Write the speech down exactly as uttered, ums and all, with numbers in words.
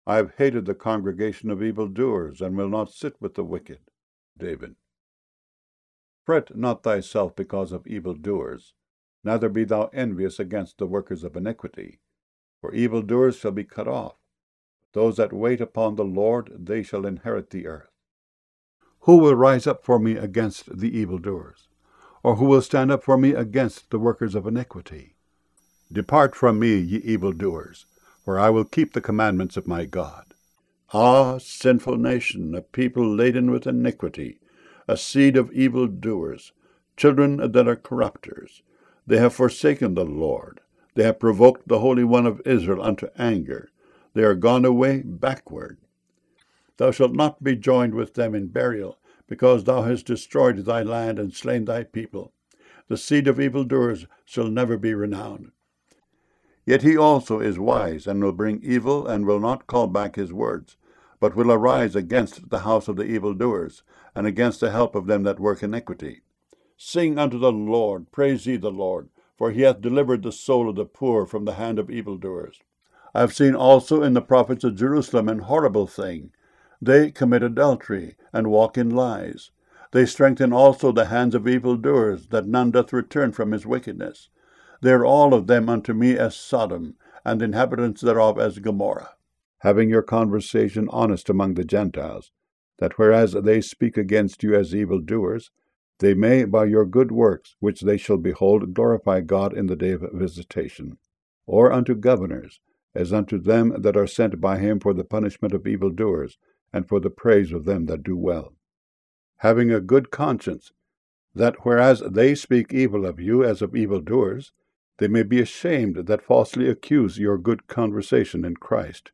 I have hated the congregation of evildoers, and will not sit with the wicked. David. Fret not thyself because of evildoers, neither be thou envious against the workers of iniquity. For evildoers shall be cut off. Those that wait upon the Lord, they shall inherit the earth. Who will rise up for me against the evildoers? Or who will stand up for me against the workers of iniquity? Depart from me, ye evildoers, for I will keep the commandments of my God. Ah, sinful nation, a people laden with iniquity, a seed of evildoers, children that are corrupters. They have forsaken the Lord. They have provoked the Holy One of Israel unto anger. They are gone away backward. Thou shalt not be joined with them in burial, because thou hast destroyed thy land and slain thy people. The seed of evildoers shall never be renowned. Yet he also is wise, and will bring evil, and will not call back his words, but will arise against the house of the evildoers, and against the help of them that work iniquity. Sing unto the Lord, praise ye the Lord, for he hath delivered the soul of the poor from the hand of evildoers. I have seen also in the prophets of Jerusalem an horrible thing. They commit adultery, and walk in lies. They strengthen also the hands of evildoers, that none doth return from his wickedness. They are all of them unto me as Sodom, and the inhabitants thereof as Gomorrah. Having your conversation honest among the Gentiles, that whereas they speak against you as evildoers, they may by your good works, which they shall behold, glorify God in the day of visitation. Or unto governors, as unto them that are sent by him for the punishment of evildoers, and for the praise of them that do well. Having a good conscience, that whereas they speak evil of you as of evildoers, they may be ashamed that falsely accuse your good conversation in Christ.